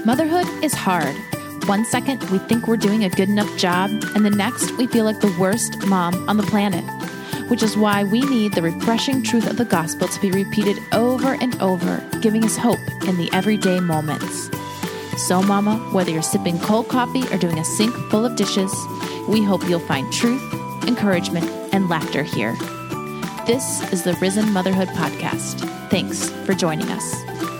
Motherhood is hard. One second, we think we're doing a good enough job, and the next, we feel like the worst mom on the planet. Which is why we need the refreshing truth of the gospel to be repeated over and over, giving us hope in the everyday moments. So, Mama, whether you're sipping cold coffee or doing a sink full of dishes, we hope you'll find truth, encouragement, and laughter here. This is the Risen Motherhood Podcast. Thanks for joining us.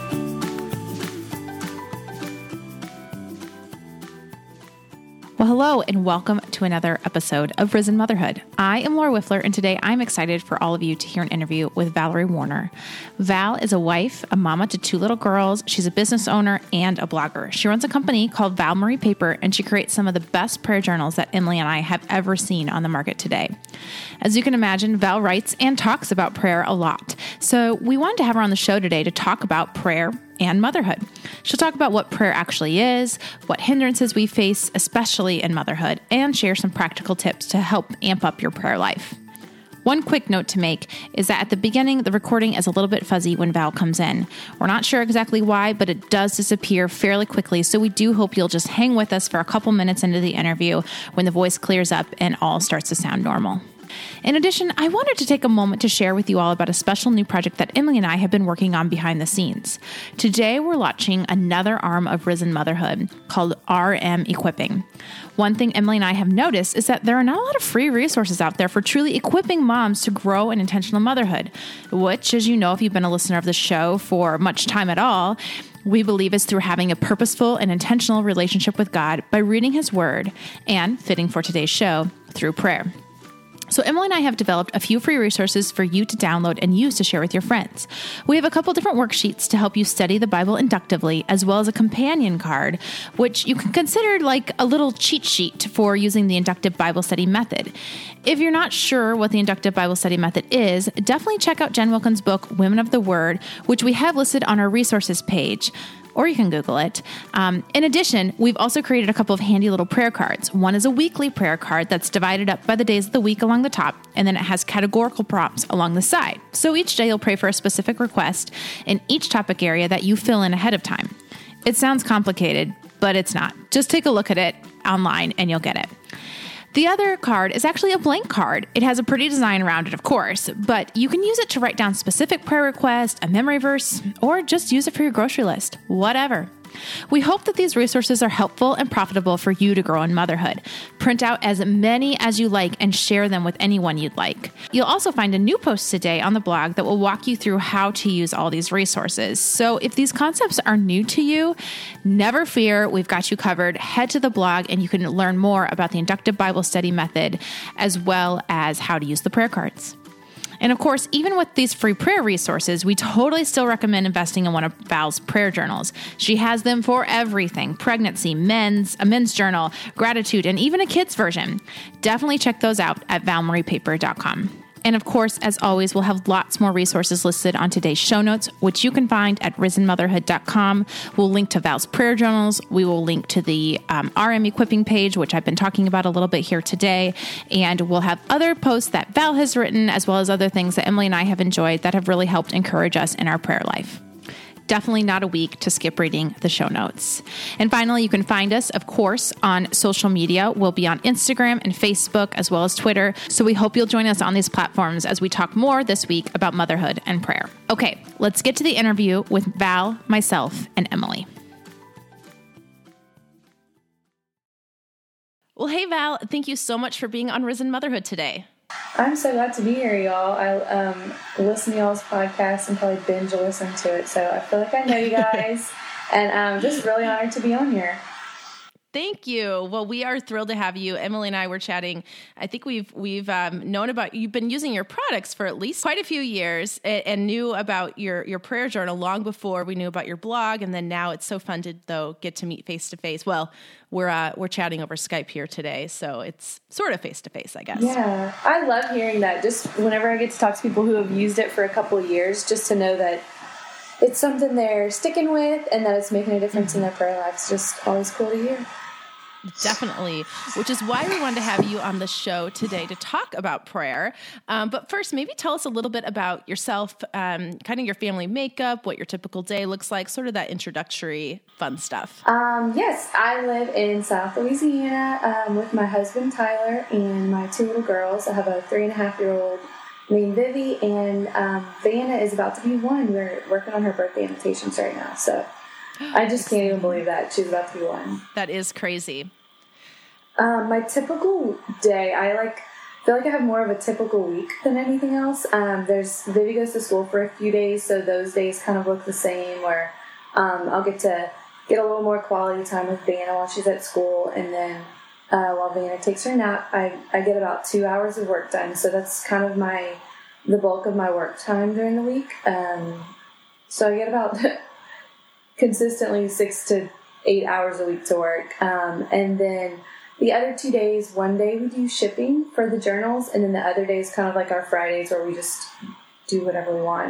Well, hello, and welcome to another episode of Risen Motherhood. I am Laura Wiffler, and today I'm excited for all of you to hear an interview with Valerie Warner. Val is a wife, a mama to two little girls. She's a business owner and a blogger. She runs a company called Val Marie Paper, and she creates some of the best prayer journals that Emily and I have ever seen on the market today. As you can imagine, Val writes and talks about prayer a lot. So we wanted to have her on the show today to talk about prayer and motherhood. She'll talk about what prayer actually is, what hindrances we face, especially in motherhood, and share some practical tips to help amp up your prayer life. One quick note to make is that at the beginning, the recording is a little bit fuzzy when Val comes in. We're not sure exactly why, but it does disappear fairly quickly, so we do hope you'll just hang with us for a couple minutes into the interview when the voice clears up and all starts to sound normal. In addition, I wanted to take a moment to share with you all about a special new project that Emily and I have been working on behind the scenes. Today, we're launching another arm of Risen Motherhood called RM Equipping. One thing Emily and I have noticed is that there are not a lot of free resources out there for truly equipping moms to grow in intentional motherhood, which, as you know, if you've been a listener of the show for much time at all, we believe is through having a purposeful and intentional relationship with God by reading His Word and, fitting for today's show, through prayer. So Emily and I have developed a few free resources for you to download and use to share with your friends. We have a couple different worksheets to help you study the Bible inductively, as well as a companion card, which you can consider like a little cheat sheet for using the inductive Bible study method. If you're not sure what the inductive Bible study method is, definitely check out Jen Wilkins' book, Women of the Word, which we have listed on our resources page. Or you can Google it. In addition, we've also created a couple of handy little prayer cards. One is a weekly prayer card that's divided up by the days of the week along the top, and then it has categorical prompts along the side. So each day you'll pray for a specific request in each topic area that you fill in ahead of time. It sounds complicated, but it's not. Just take a look at it online and you'll get it. The other card is actually a blank card. It has a pretty design around it, of course, but you can use it to write down specific prayer requests, a memory verse, or just use it for your grocery list, whatever. We hope that these resources are helpful and profitable for you to grow in motherhood. Print out as many as you like and share them with anyone you'd like. You'll also find a new post today on the blog that will walk you through how to use all these resources. So if these concepts are new to you, never fear, we've got you covered. Head to the blog and you can learn more about the inductive Bible study method, as well as how to use the prayer cards. And of course, even with these free prayer resources, we totally still recommend investing in one of Val's prayer journals. She has them for everything: pregnancy, a men's journal, gratitude, and even a kid's version. Definitely check those out at valmariepaper.com. And of course, as always, we'll have lots more resources listed on today's show notes, which you can find at risenmotherhood.com. We'll link to Val's prayer journals. We will link to the RM equipping page, which I've been talking about a little bit here today. And we'll have other posts that Val has written, as well as other things that Emily and I have enjoyed that have really helped encourage us in our prayer life. Definitely not a week to skip reading the show notes. And finally, you can find us, of course, on social media. We'll be on Instagram and Facebook, as well as Twitter. So we hope you'll join us on these platforms as we talk more this week about motherhood and prayer. Okay, let's get to the interview with Val, myself, and Emily. Well, hey, Val, thank you so much for being on Risen Motherhood today. I'm so glad to be here, y'all. I listen to y'all's podcast and probably binge listen to it, so I feel like I know you guys, and I'm just really honored to be on here. Thank you. Well, we are thrilled to have you. Emily and I were chatting. I think we've known about, you've been using your products for at least quite a few years and knew about your prayer journal long before we knew about your blog. And then now it's so fun to, though, get to meet face to face. Well, we're chatting over Skype here today, so it's sort of face to face, I guess. Yeah, I love hearing that. Just whenever I get to talk to people who have used it for a couple of years, just to know that it's something they're sticking with and that it's making a difference in their prayer life. It's just always cool to hear. Definitely, which is why we wanted to have you on the show today to talk about prayer. But first, maybe tell us a little bit about yourself, kind of your family makeup, what your typical day looks like, sort of that introductory fun stuff. Yes, I live in South Louisiana with my husband, Tyler, and my 2 little girls. I have a 3.5-year-old named Vivi, and Vanna is about to be 1. We're working on her birthday invitations right now, so I just can't even believe that she's about to be 1. That is crazy. My typical day, feel like I have more of a typical week than anything else. Vivi goes to school for a few days, so those days kind of look the same, where I'll get to get a little more quality time with Vanna while she's at school, and then while Vanna takes her nap, I get about 2 hours of work done. So that's kind of the bulk of my work time during the week. So I get about consistently 6 to 8 hours a week to work. And then the other 2 days, one day we do shipping for the journals, and then the other day is kind of like our Fridays where we just do whatever we want.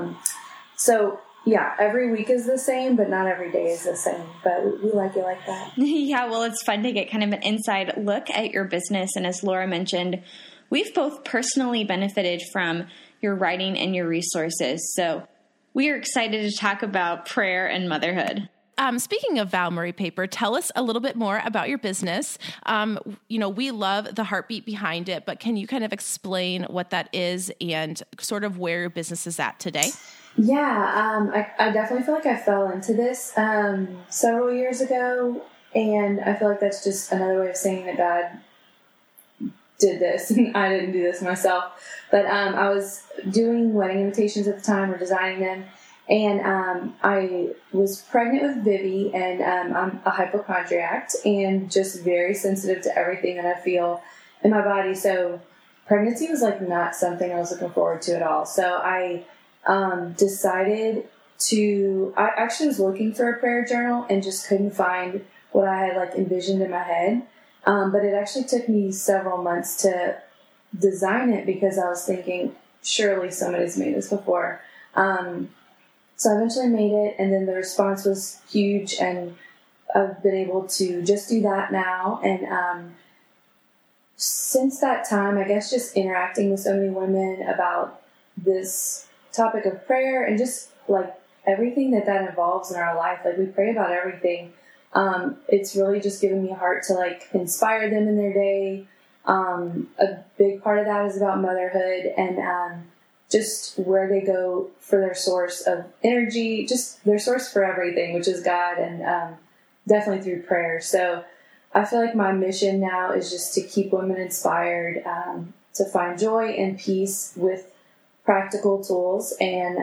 So yeah, every week is the same, but not every day is the same. But we like it like that. Yeah, well, it's fun to get kind of an inside look at your business. And as Laura mentioned, we've both personally benefited from your writing and your resources. So we are excited to talk about prayer and motherhood. Speaking of Val Murray Paper, tell us a little bit more about your business. We love the heartbeat behind it, but can you kind of explain what that is and sort of where your business is at today? Yeah, I definitely feel like I fell into this several years ago, and I feel like that's just another way of saying that God did this, and I didn't do this myself. But I was doing wedding invitations at the time, or designing them, and I was pregnant with Vivi, and I'm a hypochondriac and just very sensitive to everything that I feel in my body. So pregnancy was like not something I was looking forward to at all. So I decided I actually was looking for a prayer journal and just couldn't find what I had like envisioned in my head. But it actually took me several months to design it because I was thinking, surely somebody's made this before. So I eventually made it, and then the response was huge, and I've been able to just do that now. And since that time, I guess just interacting with so many women about this topic of prayer and just like everything that involves in our life. Like we pray about everything. It's really just given me a heart to like inspire them in their day. A big part of that is about motherhood and just where they go for their source of energy, just their source for everything, which is God, and definitely through prayer. So I feel like my mission now is just to keep women inspired, to find joy and peace with practical tools. And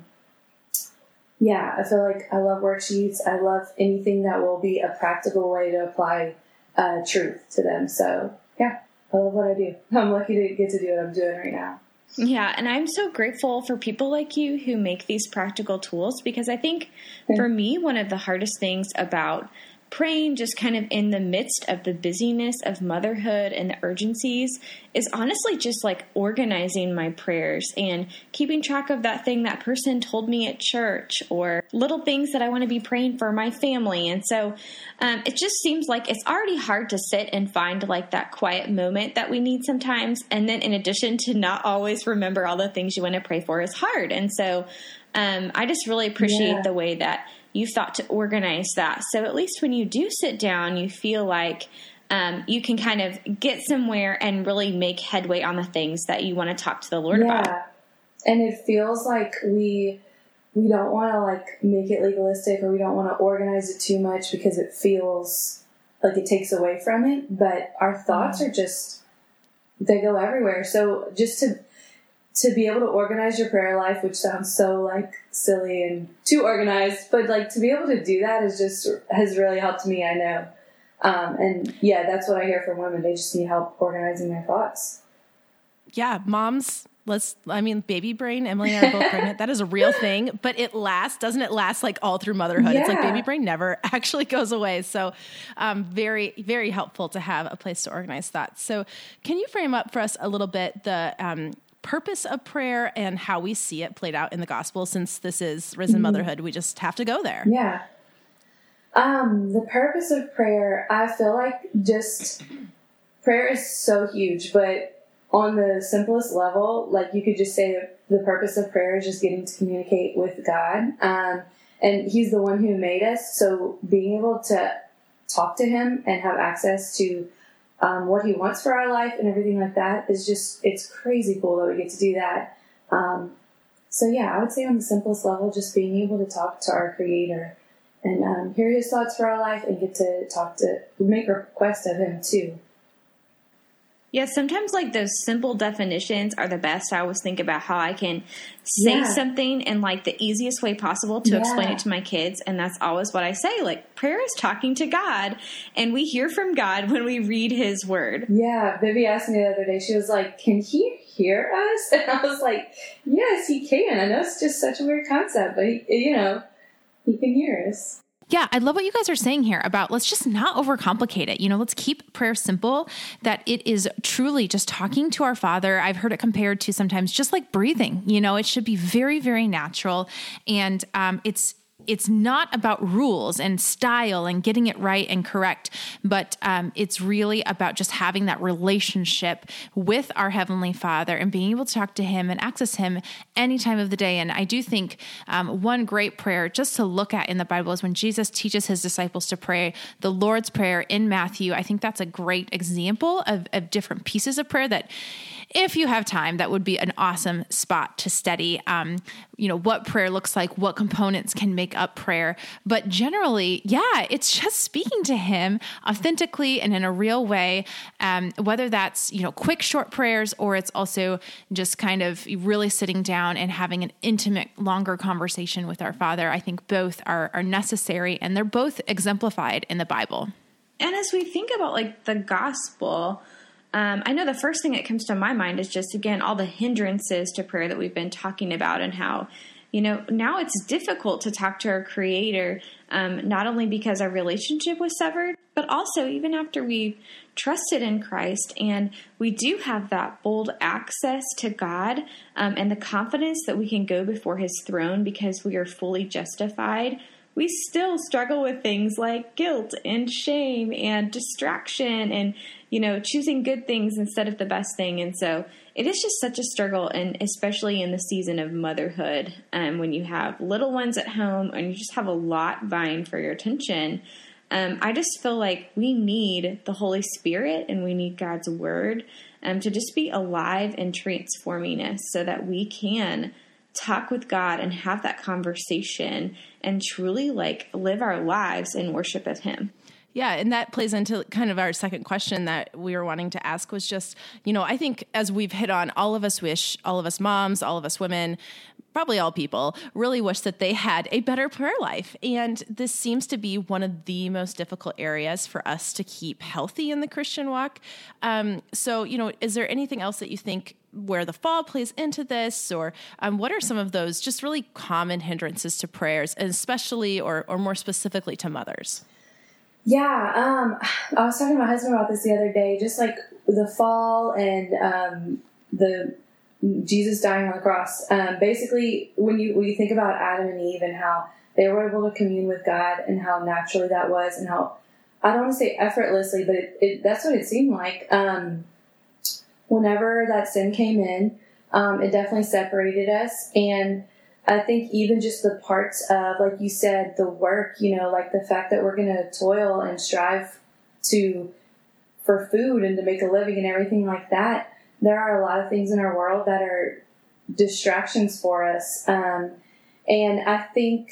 I feel like I love worksheets. I love anything that will be a practical way to apply truth to them. So yeah, I love what I do. I'm lucky to get to do what I'm doing right now. Yeah, and I'm so grateful for people like you who make these practical tools, because I think for me, one of the hardest things about praying just kind of in the midst of the busyness of motherhood and the urgencies is honestly just like organizing my prayers and keeping track of that thing that person told me at church, or little things that I want to be praying for my family. And so it just seems like it's already hard to sit and find like that quiet moment that we need sometimes. And then in addition to not always remember all the things you want to pray for is hard. And so I just really appreciate the way that you thought to organize that. So at least when you do sit down, you feel like you can kind of get somewhere and really make headway on the things that you want to talk to the Lord about. Yeah, and it feels like we don't want to like make it legalistic, or we don't want to organize it too much because it feels like it takes away from it. But our thoughts are just, they go everywhere. So just to be able to organize your prayer life, which sounds so like silly and too organized, but like to be able to do that has really helped me, I know. And yeah, that's what I hear from women. They just need help organizing their thoughts. Yeah. Moms, baby brain, Emily and I are both pregnant. That is a real thing, but doesn't it last like all through motherhood? Yeah. It's like baby brain never actually goes away. So, very, very helpful to have a place to organize thoughts. So can you frame up for us a little bit the, purpose of prayer and how we see it played out in the gospel? Since this is Risen Motherhood, we just have to go there. Yeah. The purpose of prayer, I feel like just prayer is so huge, but on the simplest level, like you could just say that the purpose of prayer is just getting to communicate with God. And He's the one who made us. So being able to talk to Him and have access to what He wants for our life and everything like that is just, it's crazy cool that we get to do that. So yeah, I would say on the simplest level, just being able to talk to our Creator and hear His thoughts for our life and get to make a request of Him too. Yeah, sometimes like those simple definitions are the best. I always think about how I can say something in like the easiest way possible to explain it to my kids. And that's always what I say. Like prayer is talking to God, and we hear from God when we read His word. Yeah, Vivi asked me the other day, she was like, can He hear us? And I was like, yes, He can. I know it's just such a weird concept, but He can hear us. Yeah, I love what you guys are saying here about let's just not overcomplicate it. Let's keep prayer simple, that it is truly just talking to our Father. I've heard it compared to sometimes just like breathing. It should be very, very natural. And it's not about rules and style and getting it right and correct, but it's really about just having that relationship with our Heavenly Father and being able to talk to Him and access Him any time of the day. And I do think one great prayer just to look at in the Bible is when Jesus teaches His disciples to pray the Lord's Prayer in Matthew. I think that's a great example of different pieces of prayer that if you have time, that would be an awesome spot to study, what prayer looks like, what components can make up prayer. But generally, it's just speaking to Him authentically and in a real way, whether that's, quick, short prayers, or it's also just kind of really sitting down and having an intimate, longer conversation with our Father. I think both are necessary, and they're both exemplified in the Bible. And as we think about like the gospel, I know the first thing that comes to my mind is just, again, all the hindrances to prayer that we've been talking about, and how, now it's difficult to talk to our Creator, not only because our relationship was severed, but also even after we've trusted in Christ and we do have that bold access to God, and the confidence that we can go before His throne because we are fully justified. We still struggle with things like guilt and shame and distraction and, choosing good things instead of the best thing. And so it is just such a struggle, and especially in the season of motherhood, when you have little ones at home and you just have a lot vying for your attention. I just feel like we need the Holy Spirit and we need God's Word to just be alive and transforming us so that we can talk with God and have that conversation and truly like live our lives in worship of Him. Yeah, and that plays into kind of our second question that we were wanting to ask was just, I think as we've hit on, all of us moms, all of us women, probably all people, really wish that they had a better prayer life. And this seems to be one of the most difficult areas for us to keep healthy in the Christian walk. So, is there anything else that you think where the fall plays into this, or what are some of those just really common hindrances to prayers, and especially or more specifically to mothers? Yeah, I was talking to my husband about this the other day, just like the fall and the Jesus dying on the cross. Basically, when you think about Adam and Eve and how they were able to commune with God and how naturally that was, and how, I don't want to say effortlessly, but that's what it seemed like. Whenever that sin came in, it definitely separated us. And I think even just the parts of, like you said, the work, like the fact that we're going to toil and strive for food and to make a living and everything like that, there are a lot of things in our world that are distractions for us. And I think,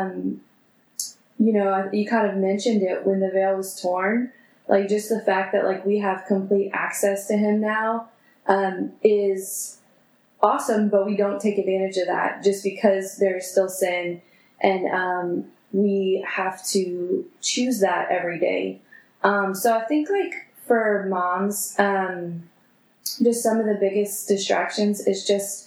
you kind of mentioned it when the veil was torn, like just the fact that like we have complete access to Him now, is awesome, but we don't take advantage of that just because there's still sin, and we have to choose that every day. So I think like for moms, just some of the biggest distractions is just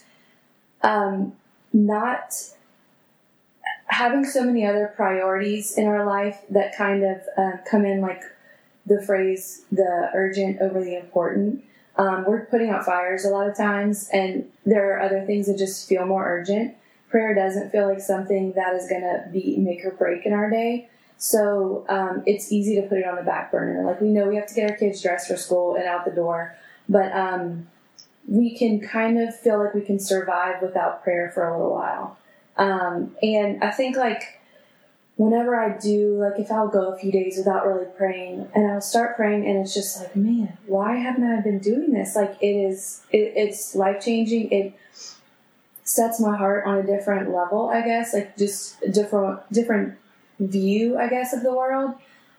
not having so many other priorities in our life that kind of come in, like the phrase, the urgent over the important. We're putting out fires a lot of times, and there are other things that just feel more urgent. Prayer doesn't feel like something that is going to be make or break in our day. So it's easy to put it on the back burner. Like, we know we have to get our kids dressed for school and out the door, but we can kind of feel like we can survive without prayer for a little while. And I think, like, whenever I do, like, if I'll go a few days without really praying, and I'll start praying, and it's just like, man, why haven't I been doing this? Like, it's life-changing. It sets my heart on a different level, I guess, like, just a different view, I guess, of the world.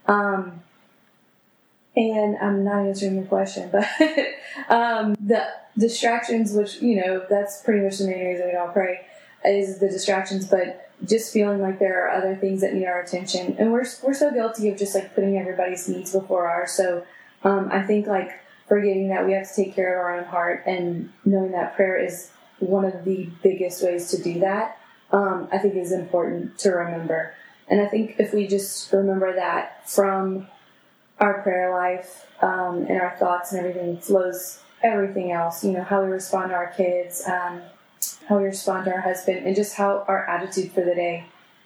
And I'm not answering your question, but the distractions, which, you know, that's pretty much the main reason we don't pray, is the distractions, but just feeling like there are other things that need our attention. And we're so guilty of just, like, putting everybody's needs before ours. So I think, like, forgetting that we have to take care of our own heart and knowing that prayer is one of the biggest ways to do that, I think is important to remember. And I think if we just remember that from our prayer life and our thoughts and everything flows everything else, you know, how we respond to our kids, how we respond to our husband, and just how our attitude for the day.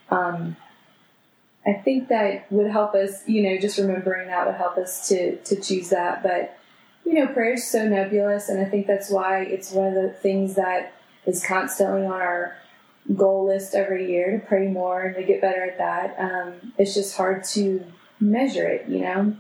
I think that would help us, you know, just remembering that would help us to choose that. But, you know, prayer is so nebulous, and I think that's why it's one of the things that is constantly on our goal list every year, to pray more and to get better at that. It's just hard to measure it, you know?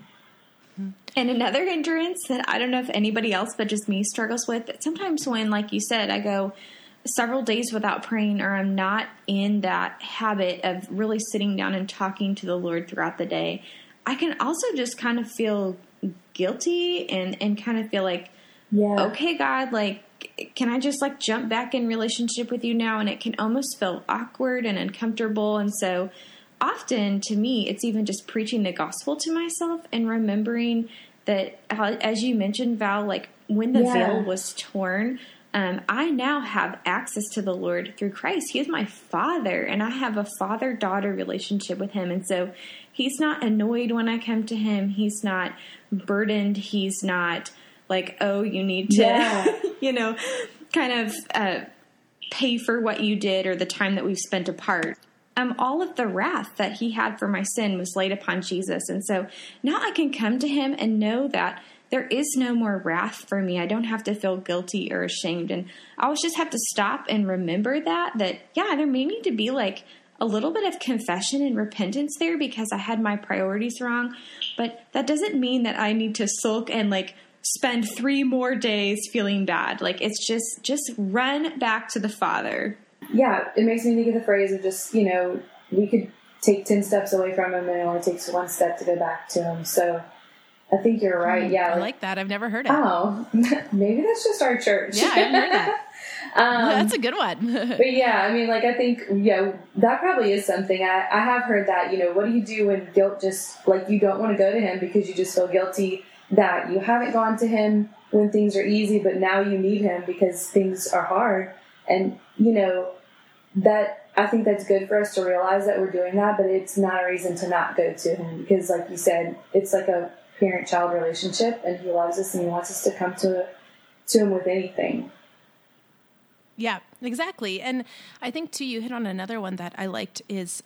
And another hindrance that I don't know if anybody else but just me struggles with, sometimes when, like you said, I go several days without praying, or I'm not in that habit of really sitting down and talking to the Lord throughout the day, I can also just kind of feel guilty and kind of feel like, okay, God, like, can I just, like, jump back in relationship with you now? And it can almost feel awkward and uncomfortable. And so often, to me, it's even just preaching the gospel to myself and remembering that, as you mentioned, Val, like, when the veil was torn, I now have access to the Lord through Christ. He is my Father, and I have a father-daughter relationship with him. And so he's not annoyed when I come to him. He's not burdened. He's not like, oh, you need to, you know, kind of pay for what you did or the time that we've spent apart. All of the wrath that he had for my sin was laid upon Jesus. And so now I can come to him and know that there is no more wrath for me. I don't have to feel guilty or ashamed. And I always just have to stop and remember that, yeah, there may need to be, like, a little bit of confession and repentance there because I had my priorities wrong. But that doesn't mean that I need to sulk and, like, spend 3 more days feeling bad. Like, it's just run back to the Father. Yeah, it makes me think of the phrase of just, you know, we could take 10 steps away from him and it only takes 1 step to go back to him. So I think you're right. Yeah. I like that. I've never heard it. Oh, maybe that's just our church. Yeah, I haven't heard that. That's a good one. But yeah, I mean, like, I think, that probably is something. I have heard that, you know, what do you do when guilt just, like, you don't want to go to him because you just feel guilty that you haven't gone to him when things are easy, but now you need him because things are hard. And, you know, that, I think that's good for us to realize that we're doing that, but it's not a reason to not go to him because, like you said, it's like a parent-child relationship, and he loves us and he wants us to come to him with anything. Yeah, exactly. And I think, too, you hit on another one that I liked is,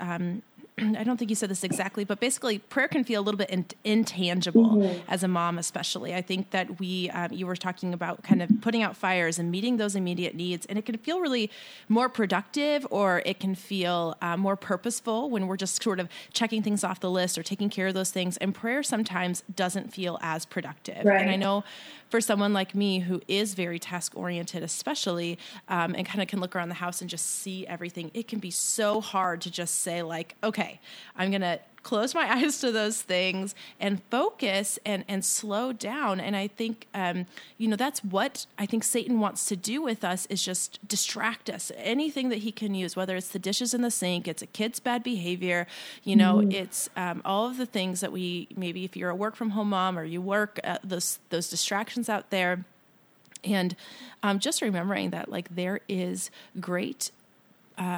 I don't think you said this exactly, but basically prayer can feel a little bit intangible as a mom, especially. I think that you were talking about kind of putting out fires and meeting those immediate needs, and it can feel really more productive, or it can feel more purposeful when we're just sort of checking things off the list or taking care of those things. And prayer sometimes doesn't feel as productive. Right. And I know for someone like me who is very task-oriented, especially, and kind of can look around the house and just see everything, it can be so hard to just say, like, okay, I'm going to close my eyes to those things and focus and slow down. And I think, that's what I think Satan wants to do with us, is just distract us. Anything that he can use, whether it's the dishes in the sink, it's a kid's bad behavior, it's all of the things that maybe if you're a work from home mom or you work, those distractions out there. And just remembering that, like, there is great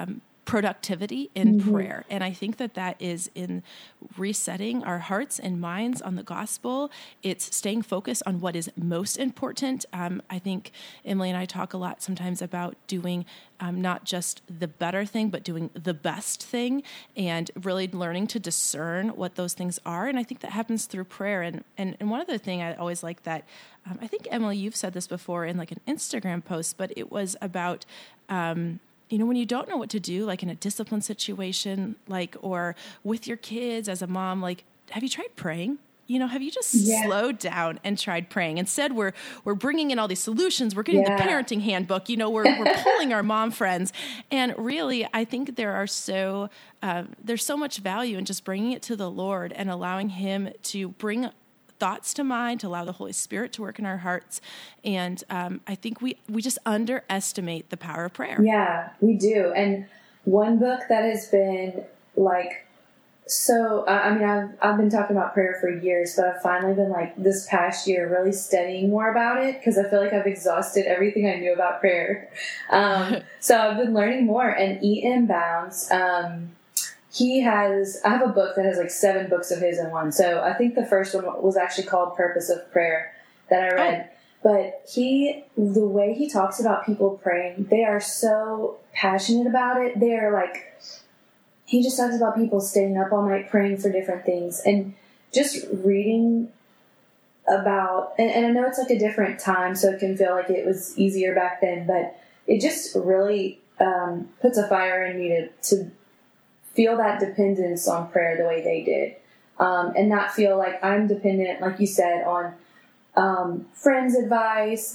productivity in prayer. And I think that is in resetting our hearts and minds on the gospel. It's staying focused on what is most important. I think Emily and I talk a lot sometimes about doing not just the better thing, but doing the best thing, and really learning to discern what those things are. And I think that happens through prayer. And one other thing I always like that, I think, Emily, you've said this before in like an Instagram post, but it was about, when you don't know what to do, like in a discipline situation, like, or with your kids as a mom, like, have you tried praying? Have you just slowed down and tried praying? Instead, we're bringing in all these solutions. We're getting the parenting handbook. We're pulling our mom friends. And really, I think there's so much value in just bringing it to the Lord and allowing Him to bring thoughts to mind, to allow the Holy Spirit to work in our hearts. And I think we just underestimate the power of prayer. Yeah, we do. And one book that has been like, so, I've been talking about prayer for years, but I've finally been like this past year really studying more about it, because I feel like I've exhausted everything I knew about prayer. So I've been learning more. And E.M. Bounds, I have a book that has like 7 books of his in one. So I think the first one was actually called Purpose of Prayer that I read. But the way he talks about people praying, they are so passionate about it. They are like, he just talks about people staying up all night praying for different things, and just reading about, and I know it's like a different time, so it can feel like it was easier back then, but it just really puts a fire in me to feel that dependence on prayer the way they did, and not feel like I'm dependent, like you said, on friends' advice,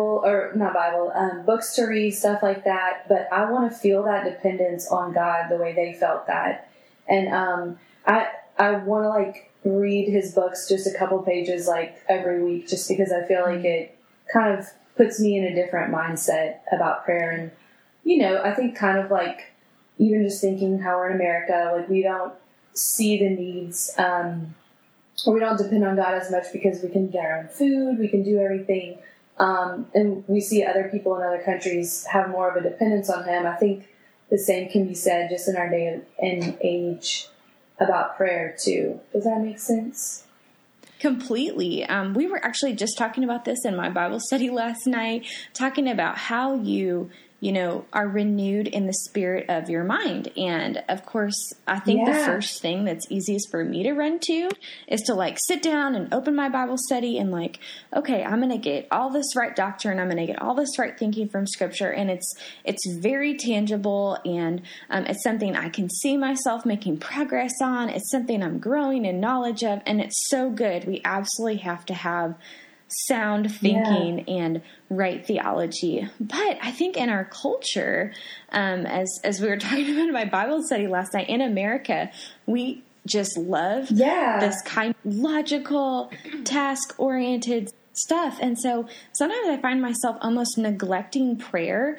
books to read, stuff like that. But I want to feel that dependence on God the way they felt that. And I want to like read his books just a couple pages like every week, just because I feel like it kind of puts me in a different mindset about prayer. And, I think kind of like even just thinking how we're in America, like we don't see the needs, or we don't depend on God as much because we can get our own food, we can do everything. And we see other people in other countries have more of a dependence on Him. I think the same can be said just in our day and age about prayer too. Does that make sense? Completely. We were actually just talking about this in my Bible study last night, talking about how you are renewed in the spirit of your mind. And of course, I think the first thing that's easiest for me to run to is to like sit down and open my Bible study and like, okay, I'm going to get all this right doctrine. I'm going to get all this right thinking from Scripture. And it's very tangible, and it's something I can see myself making progress on. It's something I'm growing in knowledge of, and it's so good. We absolutely have to have sound thinking and right theology. But I think in our culture, as we were talking about in my Bible study last night, in America, we just love this kind of logical, task-oriented stuff. And so sometimes I find myself almost neglecting prayer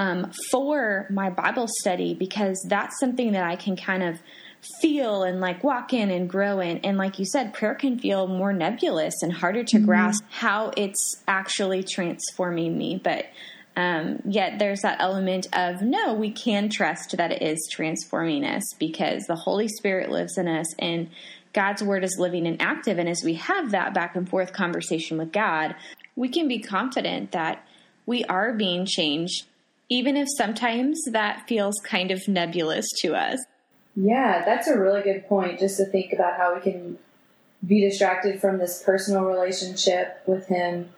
for my Bible study, because that's something that I can kind of feel and like walk in and grow in. And like you said, prayer can feel more nebulous and harder to grasp how it's actually transforming me. But yet there's that element of, no, we can trust that it is transforming us, because the Holy Spirit lives in us and God's word is living and active. And as we have that back and forth conversation with God, we can be confident that we are being changed, even if sometimes that feels kind of nebulous to us. Yeah, that's a really good point, just to think about how we can be distracted from this personal relationship with Him.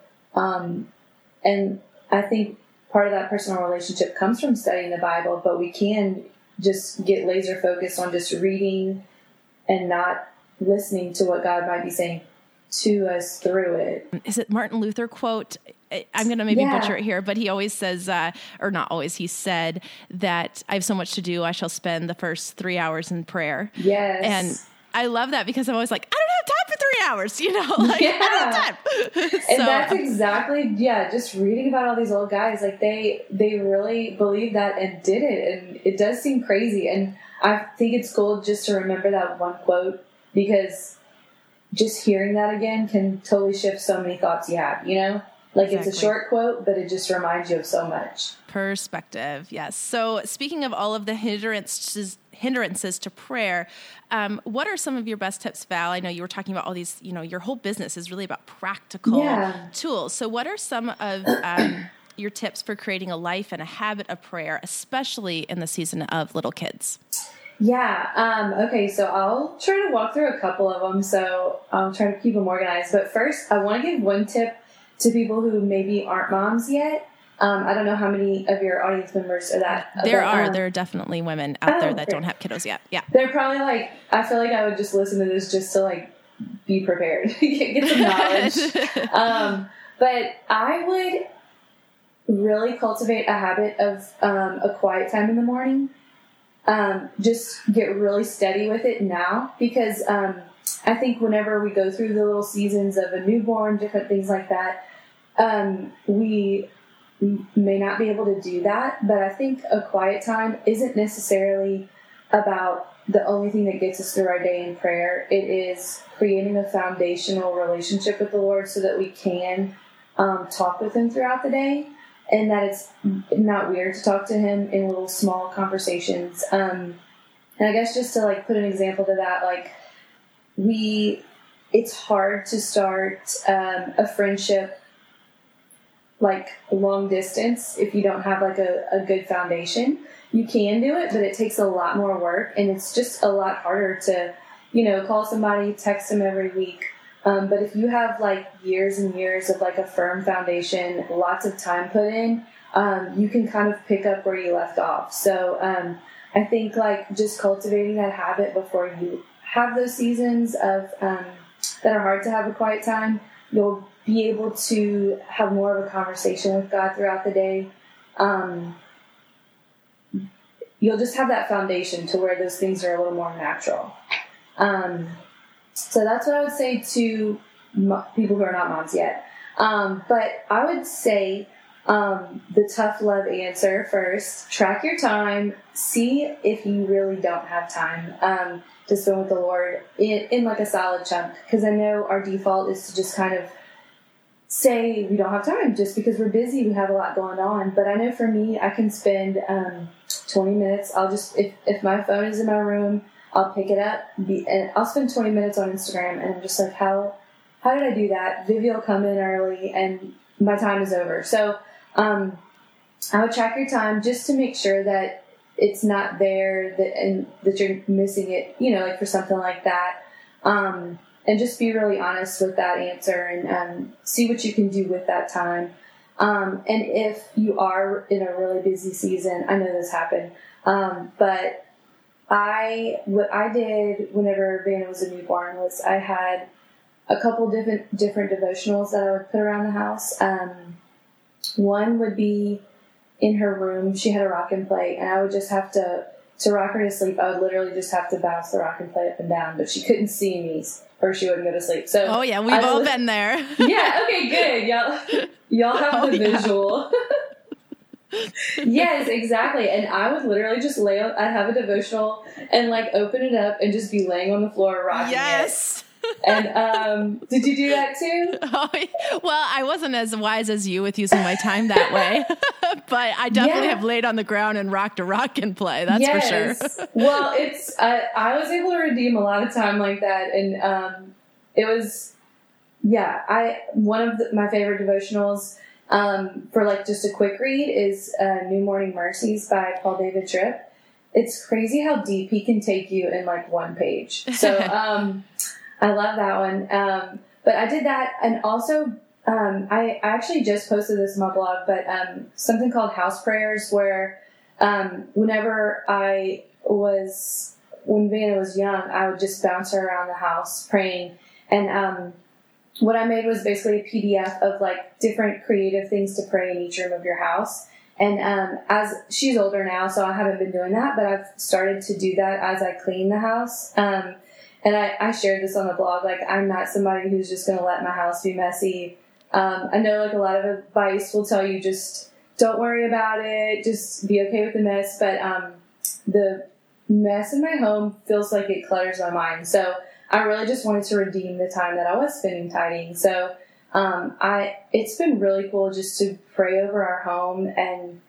And I think part of that personal relationship comes from studying the Bible, but we can just get laser focused on just reading and not listening to what God might be saying to us through it. Is it Martin Luther quote? I'm going to maybe butcher it here, but he always says, or not always, he said that I have so much to do, I shall spend the first 3 hours in prayer. Yes. And I love that, because I'm always like, I don't have time for 3 hours, like, I don't have time. And that's exactly, just reading about all these old guys, like they really believed that and did it. And it does seem crazy. And I think it's cool just to remember that one quote, because just hearing that again can totally shift so many thoughts you have, Like It's a short quote, but it just reminds you of so much. Perspective, yes. So speaking of all of the hindrances to prayer, what are some of your best tips, Val? I know you were talking about all these, your whole business is really about practical tools. So what are some of your tips for creating a life and a habit of prayer, especially in the season of little kids? Yeah. Okay. So I'll try to walk through a couple of them. So I'll try to keep them organized. But first, I want to give one tip to people who maybe aren't moms yet. I don't know how many of your audience members are that. There are definitely women out there that don't have kiddos yet. Yeah. They're probably like, I feel like I would just listen to this just to like be prepared, get some knowledge. But I would really cultivate a habit of a quiet time in the morning. Just get really steady with it now, because I think whenever we go through the little seasons of a newborn, different things like that, we may not be able to do that. But I think a quiet time isn't necessarily about the only thing that gets us through our day in prayer. It is creating a foundational relationship with the Lord so that we can talk with Him throughout the day. And that it's not weird to talk to Him in little small conversations. And I guess just to like put an example to that, like it's hard to start a friendship like long distance if you don't have like a good foundation. You can do it, but it takes a lot more work, and it's just a lot harder to, call somebody, text them every week. But if you have like years and years of like a firm foundation, lots of time put in, you can kind of pick up where you left off. So I think like just cultivating that habit before you have those seasons of that are hard to have a quiet time, you'll be able to have more of a conversation with God throughout the day. You'll just have that foundation to where those things are a little more natural. So that's what I would say to people who are not moms yet. But I would say the tough love answer first. Track your time. See if you really don't have time to spend with the Lord in like a solid chunk. Because I know our default is to just kind of say we don't have time just because we're busy. We have a lot going on. But I know for me, I can spend 20 minutes. I'll just, if my phone is in my room, I'll pick it up, and I'll spend 20 minutes on Instagram, and I'm just like, how did I do that? Vivi will come in early, and my time is over. So I would track your time just to make sure that it's not there, that you're missing it, like for something like that. And just be really honest with that answer, and see what you can do with that time. And if you are in a really busy season, I know this happened, but what I did whenever Vanna was a newborn was I had a couple different devotionals that I would put around the house. One would be in her room. She had a rock and play, and I would just have to rock her to sleep. I would literally just have to bounce the rock and play up and down, but she couldn't see me or she wouldn't go to sleep. So oh yeah, we've all been there. Yeah. Okay. Good. Y'all have the visual. Yes, exactly. And I would literally just I'd have a devotional and like open it up and just be laying on the floor rocking it. And did you do that too? Oh, well, I wasn't as wise as you with using my time that way, but I definitely have laid on the ground and rocked a rock and play. That's for sure. Well, I was able to redeem a lot of time like that, and it was one of my favorite devotionals. For like just a quick read is New Morning Mercies by Paul David Tripp. It's crazy how deep he can take you in like one page. So I love that one. But I did that, and also I actually just posted this on my blog, but something called house prayers, where whenever when Vanna was young, I would just bounce her around the house praying, and what I made was basically a PDF of like different creative things to pray in each room of your house. And as she's older now, so I haven't been doing that, but I've started to do that as I clean the house. And I shared this on the blog. Like, I'm not somebody who's just going to let my house be messy. I know like a lot of advice will tell you just don't worry about it, just be okay with the mess. But the mess in my home feels like it clutters my mind. So I really just wanted to redeem the time that I was spending tidying. So It's been really cool just to pray over our home and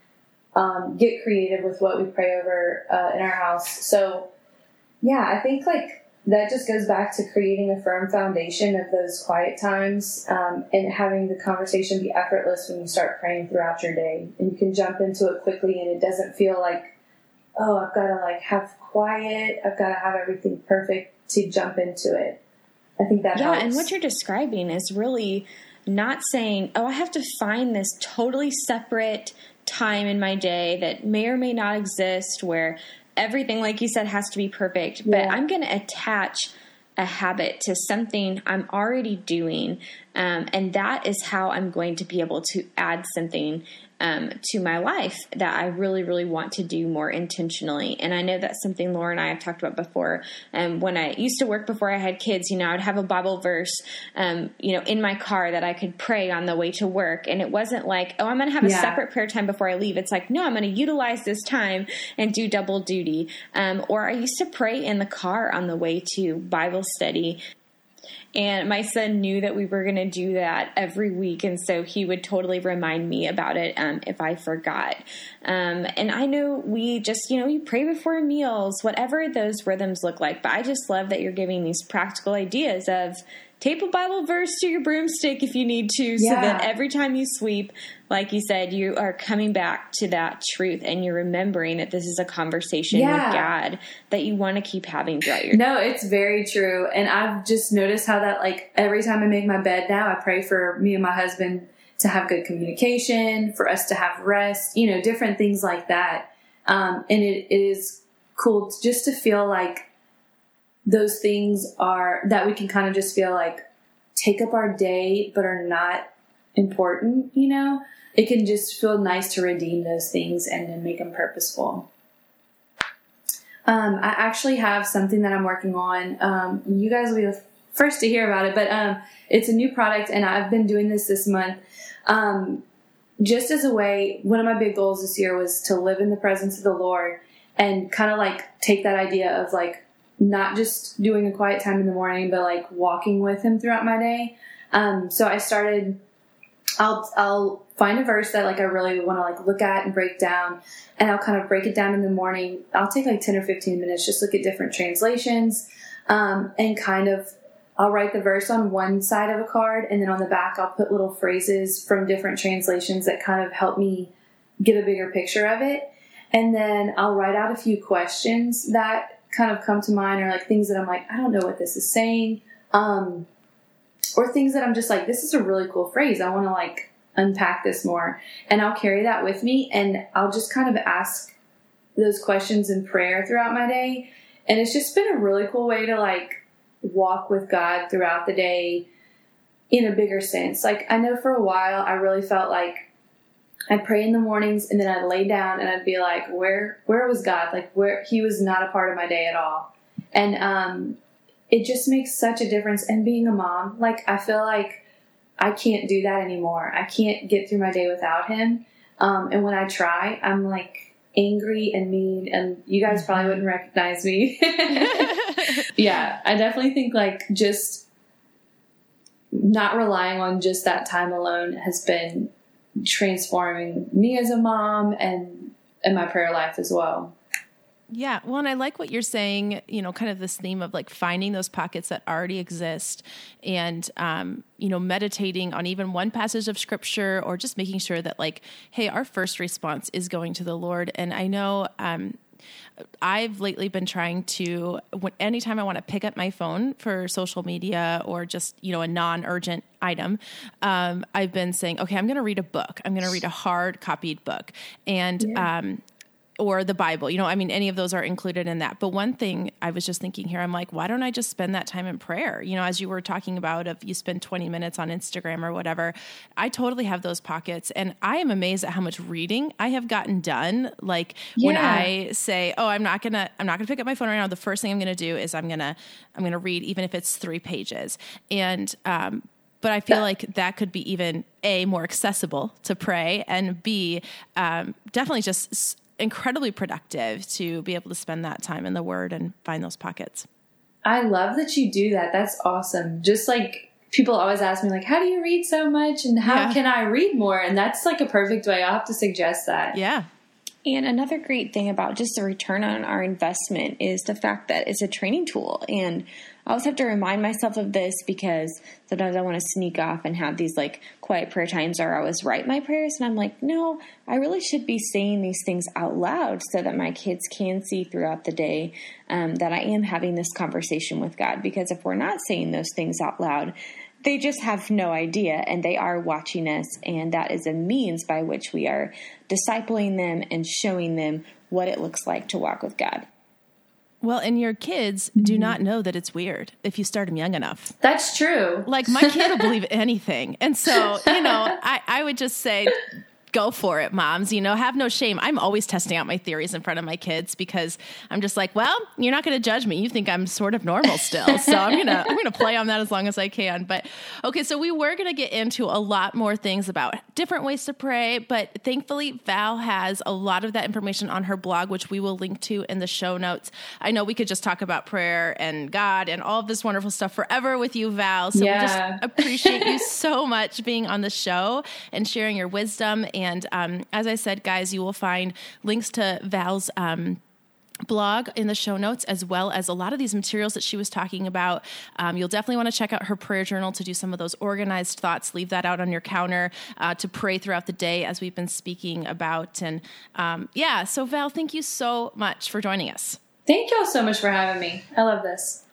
get creative with what we pray over in our house. So, yeah, I think like that just goes back to creating a firm foundation of those quiet times and having the conversation be effortless when you start praying throughout your day. And you can jump into it quickly and it doesn't feel like, oh, I've got to like have quiet. I've got to have everything perfect to jump into it. I think that helps. Yeah, and what you're describing is really not saying, oh, I have to find this totally separate time in my day that may or may not exist where everything, like you said, has to be perfect. But I'm going to attach a habit to something I'm already doing. And that is how I'm going to be able to add something to my life that I really, really want to do more intentionally. And I know that's something Laura and I have talked about before. When I used to work before I had kids, I'd have a Bible verse, in my car that I could pray on the way to work. And it wasn't like, oh, I'm going to have a separate prayer time before I leave. It's like, no, I'm going to utilize this time and do double duty. Or I used to pray in the car on the way to Bible study. And my son knew that we were going to do that every week. And so he would totally remind me about it if I forgot. And I know we just, we pray before meals, whatever those rhythms look like. But I just love that you're giving these practical ideas of tape a Bible verse to your broomstick if you need to, so that every time you sweep, like you said, you are coming back to that truth and you're remembering that this is a conversation with God that you want to keep having throughout your day. No, it's very true. And I've just noticed how that, like, every time I make my bed now, I pray for me and my husband to have good communication, for us to have rest, different things like that. And it is cool just to feel like those things are that we can kind of just feel like take up our day, but are not important, It can just feel nice to redeem those things and then make them purposeful. I actually have something that I'm working on. You guys will be the first to hear about it, but it's a new product, and I've been doing this month. Just as a way, one of my big goals this year was to live in the presence of the Lord and kind of like take that idea of like not just doing a quiet time in the morning, but like walking with Him throughout my day. So I started, I'll find a verse that like I really want to like look at and break down, and I'll kind of break it down in the morning. I'll take like 10 or 15 minutes, just look at different translations, and kind of I'll write the verse on one side of a card, and then on the back I'll put little phrases from different translations that kind of help me get a bigger picture of it. And then I'll write out a few questions that kind of come to mind, or like things that I'm like, I don't know what this is saying. Or things that I'm just like, this is a really cool phrase. I want to like unpack this more. And I'll carry that with me, and I'll just kind of ask those questions in prayer throughout my day. And it's just been a really cool way to like walk with God throughout the day in a bigger sense. Like I know for a while I really felt like I'd pray in the mornings, and then I'd lay down and I'd be like, where was God? Like where He was not a part of my day at all. And, it just makes such a difference. And being a mom, like I feel like I can't do that anymore. I can't get through my day without Him. And when I try, I'm like angry and mean, and you guys probably wouldn't recognize me. Yeah, I definitely think like just not relying on just that time alone has been transforming me as a mom and my prayer life as well. Yeah. Well, and I like what you're saying, kind of this theme of like finding those pockets that already exist and, meditating on even one passage of scripture, or just making sure that like, hey, our first response is going to the Lord. And I know, I've lately been trying to, anytime I want to pick up my phone for social media or just, a non-urgent item, I've been saying, okay, I'm going to read a book. I'm going to read a hard copied book. And, or the Bible, any of those are included in that. But one thing I was just thinking here, I'm like, why don't I just spend that time in prayer? As you were talking about, if you spend 20 minutes on Instagram or whatever, I totally have those pockets. And I am amazed at how much reading I have gotten done. Like when I say, oh, I'm not going to pick up my phone right now. The first thing I'm going to do is I'm going to read, even if it's 3 pages. And, but I feel like that could be even A, more accessible to pray, and B, definitely just incredibly productive to be able to spend that time in the Word and find those pockets. I love that you do that. That's awesome. Just like people always ask me, like, how do you read so much? And how can I read more? And that's like a perfect way. I'll have to suggest that. Yeah. And another great thing about just the return on our investment is the fact that it's a training tool. And I always have to remind myself of this because sometimes I want to sneak off and have these like quiet prayer times, or I always write my prayers. And I'm like, no, I really should be saying these things out loud so that my kids can see throughout the day that I am having this conversation with God. Because if we're not saying those things out loud, they just have no idea, and they are watching us, and that is a means by which we are discipling them and showing them what it looks like to walk with God. Well, and your kids do not know that it's weird if you start them young enough. That's true. Like, my kid will believe anything. And so, I would just say, go for it, moms. Have no shame. I'm always testing out my theories in front of my kids because I'm just like, well, you're not going to judge me. You think I'm sort of normal still. So I'm going to play on that as long as I can. But okay, so we were going to get into a lot more things about different ways to pray, but thankfully Val has a lot of that information on her blog, which we will link to in the show notes. I know we could just talk about prayer and God and all of this wonderful stuff forever with you, Val. So we just appreciate you so much being on the show and sharing your wisdom. And as I said, guys, you will find links to Val's blog in the show notes, as well as a lot of these materials that she was talking about. You'll definitely want to check out her prayer journal to do some of those organized thoughts. Leave that out on your counter to pray throughout the day, as we've been speaking about. And so Val, thank you so much for joining us. Thank y'all so much for having me. I love this.